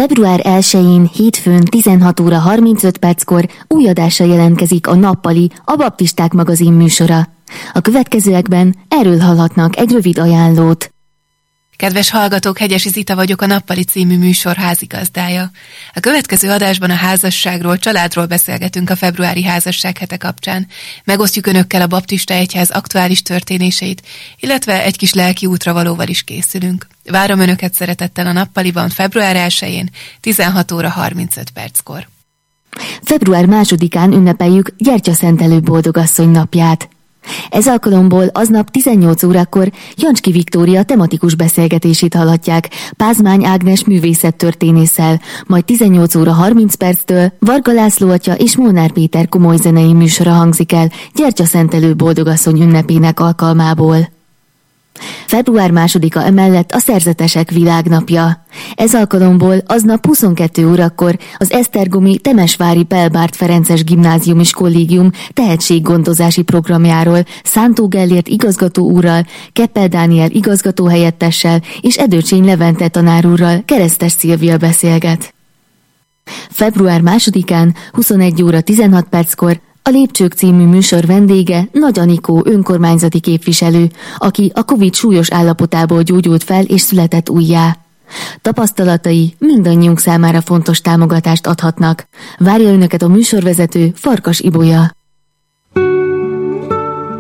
Február 1-én hétfőn 16 óra 35 perckor új adásra jelentkezik a Nappali, a Baptisták magazin műsora. A következőekben erről hallhatnak egy rövid ajánlót. Kedves hallgatók, Hegyesi Zita vagyok, a Nappali című műsor házigazdája. A következő adásban a házasságról, családról beszélgetünk a februári házassághete kapcsán. Megosztjuk önökkel a Baptista Egyház aktuális történéseit, illetve egy kis lelki útravalóval is készülünk. Várom önöket szeretettel a Nappaliban február 1-én 16 óra 35 perckor. Február 2-án ünnepeljük Gyertyaszentelő Boldogasszony napját. Ez alkalomból aznap 18 órakor Jancski Viktória tematikus beszélgetését hallhatják Pázmány Ágnes művészettörténésszel, majd 18 óra 30 perctől Varga László atya és Molnár Péter komoly zenei műsora hangzik el Gyertyaszentelő Boldogasszony ünnepének alkalmából. Február 2-a emellett a Szerzetesek Világnapja. Ez alkalomból aznap 22 órakor az Esztergomi Temesvári Pelbárt Ferences Gimnázium és Kollégium tehetséggondozási programjáról Szántó Gellért igazgató úrral, Keppel Dániel igazgatóhelyettessel és Edőcsény Levente tanárúrral Keresztes Szilvia beszélget. Február 2-án 21 óra 16 perckor a Lépcsők című műsor vendége Nagy Anikó önkormányzati képviselő, aki a Covid súlyos állapotából gyógyult fel és született újjá. Tapasztalatai mindannyiunk számára fontos támogatást adhatnak. Várja önöket a műsorvezető, Farkas Ibolya.